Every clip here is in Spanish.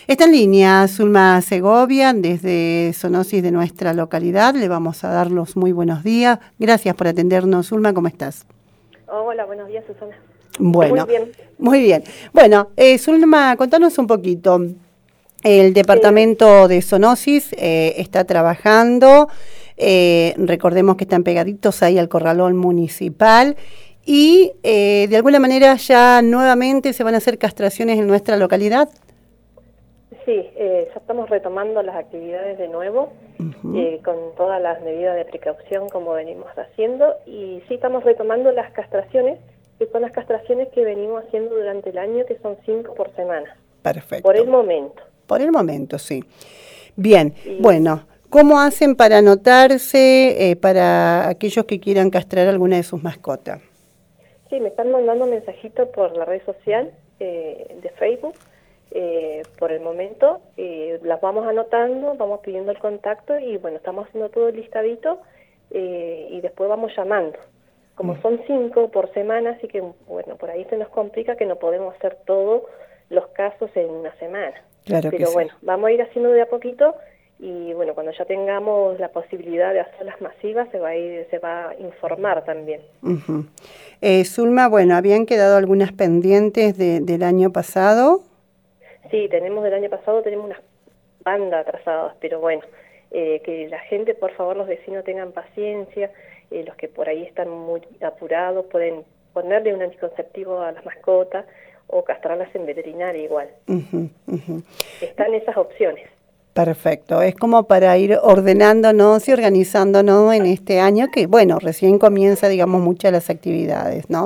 Está en línea Zulma Segovia, desde Zoonosis de nuestra localidad. Le vamos a dar los muy buenos días. Gracias por atendernos, Zulma, ¿cómo estás? Hola, buenos días, Susana. Bueno, Muy bien. Muy bien. Bueno, Zulma, contanos un poquito. El departamento de Zoonosis está trabajando, recordemos que están pegaditos ahí al corralón municipal y de alguna manera ya nuevamente se van a hacer castraciones en nuestra localidad. Sí, ya estamos retomando las actividades de nuevo, con todas las medidas de precaución como venimos haciendo, y sí estamos retomando las castraciones, que son las castraciones que venimos haciendo durante el año, que son 5 por semana. Perfecto. Por el momento. Por el momento, sí. Bien, bueno, ¿cómo hacen para anotarse para aquellos que quieran castrar alguna de sus mascotas? Sí, me están mandando mensajitos por la red social de Facebook. Por el momento las vamos anotando, vamos pidiendo el contacto y bueno, estamos haciendo todo el listadito y después vamos llamando. Como son 5 por semana, así que bueno, por ahí se nos complica que no podemos hacer todos los casos en una semana. Claro. Pero que bueno, sí. vamos a ir haciendo de a poquito y bueno, cuando ya tengamos la posibilidad de hacerlas masivas se va a informar también. Zulma, bueno, habían quedado algunas pendientes del año pasado. Sí, del año pasado tenemos unas bandas atrasadas, pero bueno, que la gente, por favor, los vecinos tengan paciencia, los que por ahí están muy apurados pueden ponerle un anticonceptivo a las mascotas o castrarlas en veterinaria igual. Están esas opciones. Perfecto, es como para ir ordenándonos y organizándonos en este año que, bueno, recién comienza, digamos, muchas de las actividades, ¿no?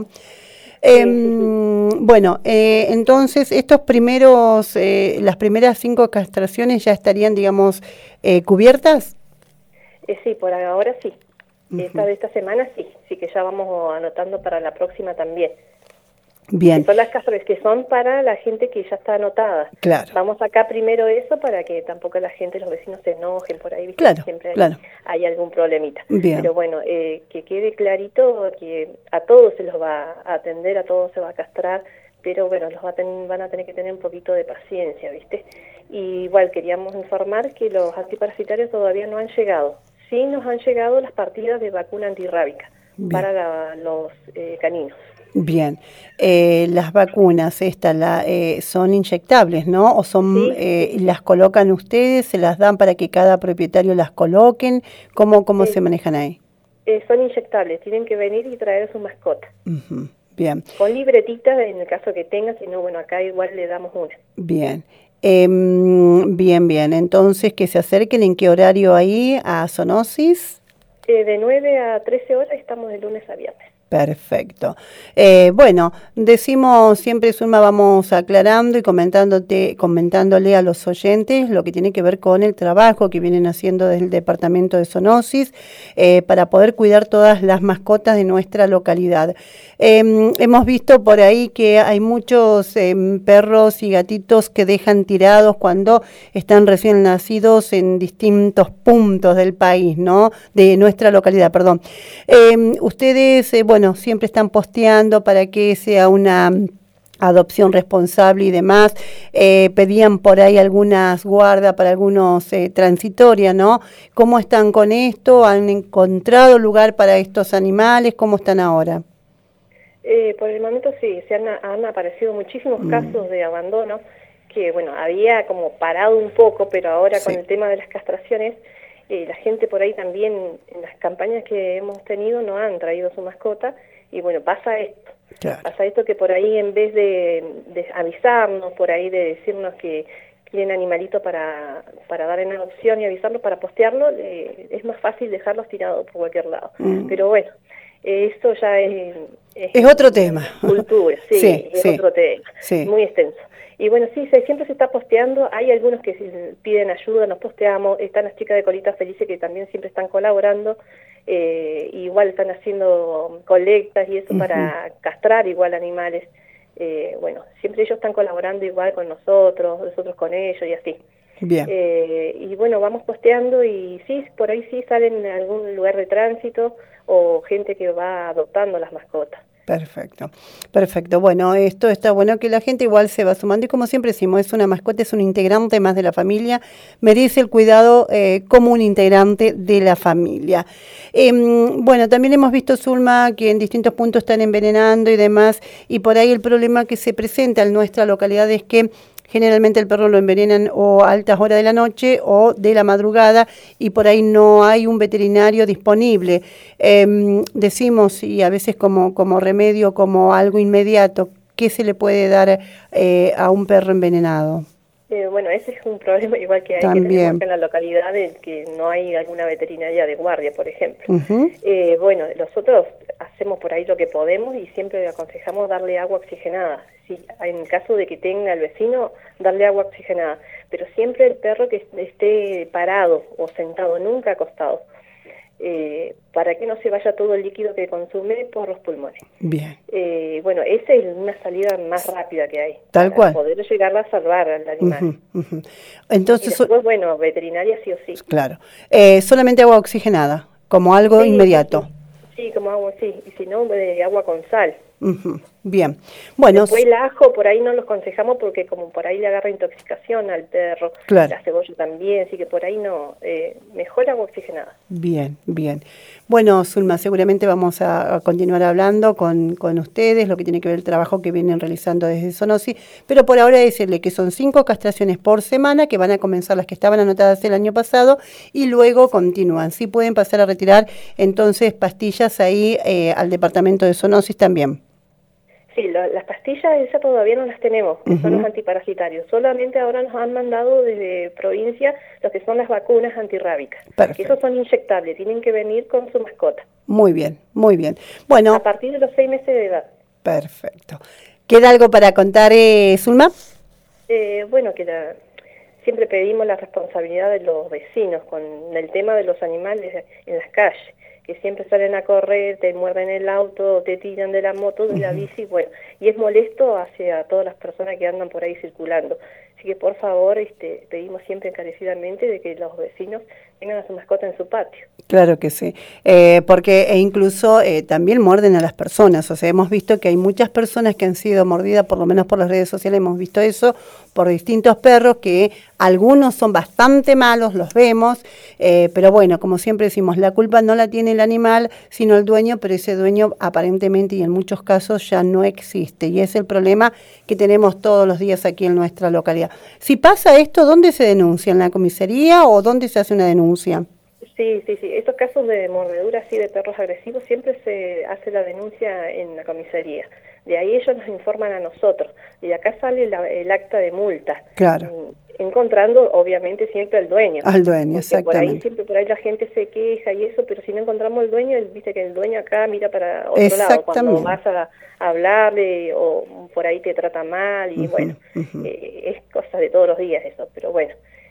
Bueno, entonces estos primeros, las primeras 5 castraciones ya estarían, digamos, cubiertas. Sí, por ahora sí. Esta semana sí que ya vamos anotando para la próxima también. Bien. Que son las castraciones que son para la gente que ya está anotada. Claro. Vamos acá primero eso para que tampoco la gente, los vecinos se enojen por ahí, ¿viste? Claro, siempre claro. hay algún problemita. Bien. Pero bueno, que quede clarito que a todos se los va a atender, a todos se va a castrar, pero bueno, van a tener que tener un poquito de paciencia, ¿viste? Y igual queríamos informar que los antiparasitarios todavía no han llegado. Sí nos han llegado las partidas de vacuna antirrábica para los caninos. Bien, las vacunas estas son inyectables, ¿no? ¿O son las colocan ustedes, se las dan para que cada propietario las coloquen? ¿Cómo se manejan ahí? Son inyectables, tienen que venir y traer su mascota. Bien. Con libretitas en el caso que tengan, si no, bueno, acá igual le damos una. Bien. Bien. Entonces, que se acerquen, ¿en qué horario ahí a Zoonosis? De 9 a 13 horas estamos de lunes a viernes. Perfecto. Bueno, decimos siempre, Zulma, vamos aclarando y comentándole a los oyentes lo que tiene que ver con el trabajo que vienen haciendo desde el departamento de Zoonosis para poder cuidar todas las mascotas de nuestra localidad. Hemos visto por ahí que hay muchos perros y gatitos que dejan tirados cuando están recién nacidos en distintos puntos del país, ¿no? De nuestra localidad, perdón. Ustedes, bueno, siempre están posteando para que sea una adopción responsable y demás. Pedían por ahí algunas guardas para algunos transitorias, ¿no? ¿Cómo están con esto? ¿Han encontrado lugar para estos animales? ¿Cómo están ahora? Por el momento sí, han aparecido muchísimos casos de abandono que, bueno, había como parado un poco, pero ahora con el tema de las castraciones, la gente por ahí también, en las campañas que hemos tenido, no han traído su mascota, y bueno, pasa esto. Claro. Pasa esto que por ahí, en vez de avisarnos, por ahí de decirnos que quieren animalitos para dar en adopción y avisarlos para postearlo, es más fácil dejarlos tirados por cualquier lado. Pero bueno, esto ya es otro tema. Cultura, es otro tema, muy extenso. Y bueno, siempre se está posteando, hay algunos que piden ayuda, nos posteamos, están las chicas de Colitas Felices que también siempre están colaborando, igual están haciendo colectas y eso para castrar igual animales. Bueno, siempre ellos están colaborando igual con nosotros con ellos y así. Bien. Y bueno, vamos posteando y sí, por ahí sí salen en algún lugar de tránsito o gente que va adoptando las mascotas. Perfecto, perfecto. Bueno, esto está bueno que la gente igual se va sumando y como siempre decimos, es una mascota, es un integrante más de la familia, merece el cuidado como un integrante de la familia. Bueno, también hemos visto, Zulma, que en distintos puntos están envenenando y demás, y por ahí el problema que se presenta en nuestra localidad es que generalmente el perro lo envenenan o a altas horas de la noche o de la madrugada y por ahí no hay un veterinario disponible. Decimos, y a veces como remedio, como algo inmediato, ¿qué se le puede dar a un perro envenenado? Bueno, ese es un problema igual que hay que tenemos en la localidad, de que no hay alguna veterinaria de guardia, por ejemplo. Bueno, nosotros hacemos por ahí lo que podemos y siempre le aconsejamos darle agua oxigenada. Sí, en caso de que tenga el vecino, darle agua oxigenada. Pero siempre el perro que esté parado o sentado, nunca acostado, para que no se vaya todo el líquido que consume por los pulmones. Bien. Bueno, esa es una salida más rápida que hay. Tal cual. Para poder llegar a salvar al animal. Entonces, y después, bueno, veterinaria sí o sí. Claro. Solamente agua oxigenada, como algo inmediato. Sí, como agua, sí. Y si no, de agua con sal. Bien. Bueno. Después el ajo, por ahí no lo aconsejamos porque como por ahí le agarra intoxicación al perro. Claro. La cebolla también, así que por ahí no. Mejor agua oxigenada. Bien, bien. Bueno, Zulma, seguramente vamos a continuar hablando con ustedes, lo que tiene que ver el trabajo que vienen realizando desde Sonosi, pero por ahora decirle que son 5 castraciones por semana, que van a comenzar las que estaban anotadas el año pasado y luego continúan. Sí pueden pasar a retirar entonces pastillas ahí al departamento de Sonosis también. Sí, las pastillas esas todavía no las tenemos, que son los antiparasitarios. Solamente ahora nos han mandado desde provincia lo que son las vacunas antirrábicas. Perfecto. Esos son inyectables, tienen que venir con su mascota. Muy bien, muy bien. Bueno, a partir de los 6 meses de edad. Perfecto. ¿Queda algo para contar, Zulma? Bueno, siempre pedimos la responsabilidad de los vecinos con el tema de los animales en las calles, que siempre salen a correr, te muerden el auto, te tiran de la moto, de la bici, bueno, y es molesto hacia todas las personas que andan por ahí circulando. Así que por favor, pedimos siempre encarecidamente de que los vecinos tengan a su mascota en su patio. Claro que sí, porque incluso también muerden a las personas, o sea, hemos visto que hay muchas personas que han sido mordidas, por lo menos por las redes sociales hemos visto eso, por distintos perros que algunos son bastante malos, los vemos, pero bueno, como siempre decimos, la culpa no la tiene el animal, sino el dueño, pero ese dueño aparentemente y en muchos casos ya no existe, y es el problema que tenemos todos los días aquí en nuestra localidad. Si pasa esto, ¿dónde se denuncia? ¿En la comisaría o dónde se hace una denuncia? Sí. Estos casos de mordedura así de perros agresivos siempre se hace la denuncia en la comisaría. De ahí ellos nos informan a nosotros. Y de acá sale el acta de multa. Claro. Encontrando, obviamente, siempre al dueño. Al dueño, exactamente. Por ahí la gente se queja y eso, pero si no encontramos al dueño, viste que el dueño acá mira para otro lado. Cuando vas a hablarle o por ahí te trata mal y bueno, es cosa de todos los días eso, pero bueno.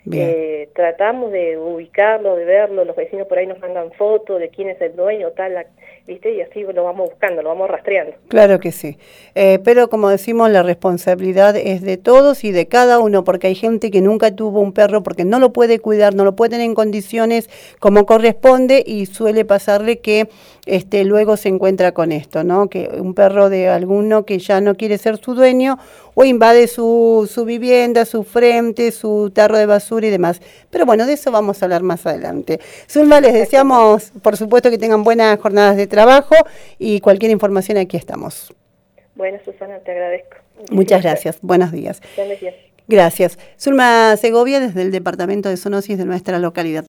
Tratamos de ubicarlo, de verlo, los vecinos por ahí nos mandan fotos de quién es el dueño, tal, ¿viste? Y así lo vamos buscando, lo vamos rastreando. Claro que sí, pero como decimos, la responsabilidad es de todos y de cada uno, porque hay gente que nunca tuvo un perro porque no lo puede cuidar, no lo puede tener en condiciones como corresponde y suele pasarle que luego se encuentra con esto, ¿no? Que un perro de alguno que ya no quiere ser su dueño o invade su vivienda, su frente, su tarro de basura y demás. Pero bueno, de eso vamos a hablar más adelante. Zulma, les deseamos, por supuesto, que tengan buenas jornadas de trabajo y cualquier información aquí estamos. Bueno, Susana, te agradezco. Muchas gracias. Buenos días. Buenos días. Gracias. Zulma Segovia, desde el departamento de Sonosis de nuestra localidad.